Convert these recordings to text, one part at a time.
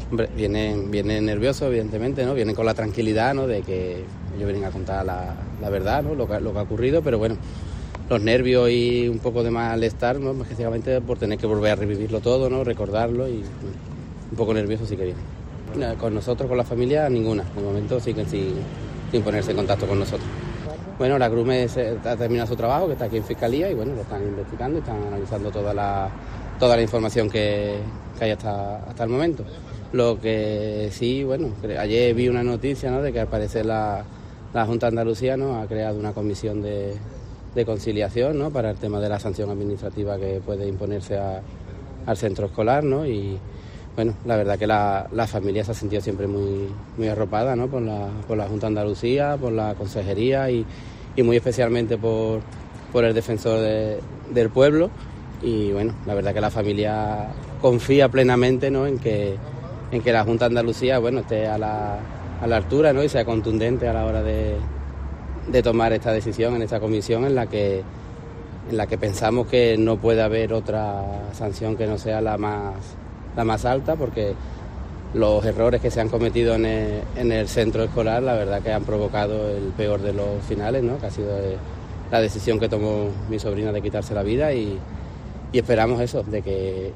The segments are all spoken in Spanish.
Hombre, vienen nerviosos, evidentemente, ¿no? Vienen con la tranquilidad, ¿no? De que ellos vienen a contar la verdad, ¿no? Lo que ha ocurrido, pero bueno, los nervios y un poco de malestar, ¿no? Básicamente por tener que volver a revivirlo todo, ¿no? Recordarlo y bueno, un poco nervioso sí que viene. Con nosotros, con la familia, ninguna. De momento siguen sin ponerse en contacto con nosotros. Bueno, la Grume ha terminado su trabajo, que está aquí en Fiscalía, y bueno, lo están investigando, están analizando toda la información que hay hasta el momento. Lo que sí, bueno, ayer vi una noticia, ¿no? De que al parecer la Junta de Andalucía, ¿no? Ha creado una comisión de conciliación, ¿no? Para el tema de la sanción administrativa que puede imponerse al centro escolar, ¿no? Y bueno, la verdad que la familia se ha sentido siempre muy arropada, ¿no? Por la Junta de Andalucía, por la consejería y muy especialmente por el defensor del pueblo. Y bueno, la verdad que la familia confía plenamente, ¿no? en que la Junta de Andalucía, bueno, esté a la altura, ¿no? Y sea contundente a la hora de tomar esta decisión en esta comisión en la que pensamos que no puede haber otra sanción que no sea la más alta, porque los errores que se han cometido en el centro escolar, la verdad que han provocado el peor de los finales, ¿no? Que ha sido la decisión que tomó mi sobrina de quitarse la vida y esperamos eso, de que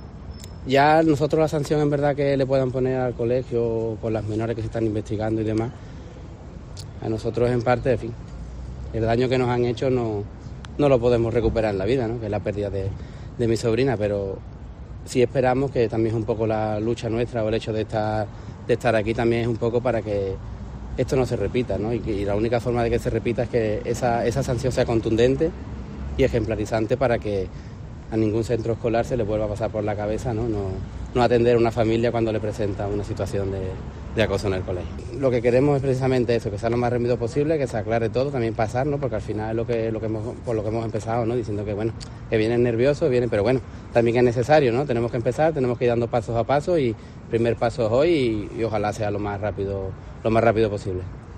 ya nosotros la sanción en verdad que le puedan poner al colegio por las menores que se están investigando y demás, a nosotros en parte, en fin, el daño que nos han hecho no lo podemos recuperar en la vida, ¿no? Que es la pérdida de mi sobrina, pero sí esperamos que también es un poco la lucha nuestra o el hecho de estar aquí también es un poco para que esto no se repita, ¿no? Y la única forma de que se repita es que esa sanción sea contundente y ejemplarizante para que a ningún centro escolar se le vuelva a pasar por la cabeza, no atender a una familia cuando le presenta una situación de acoso en el colegio. Lo que queremos es precisamente eso, que sea lo más rápido posible, que se aclare todo, también pasar, ¿no? Porque al final es por lo que hemos empezado, ¿no? Diciendo que bueno, que vienen nerviosos, pero bueno, también es necesario, ¿no? Tenemos que empezar, tenemos que ir dando pasos a paso y el primer paso es hoy y ojalá sea lo más rápido posible.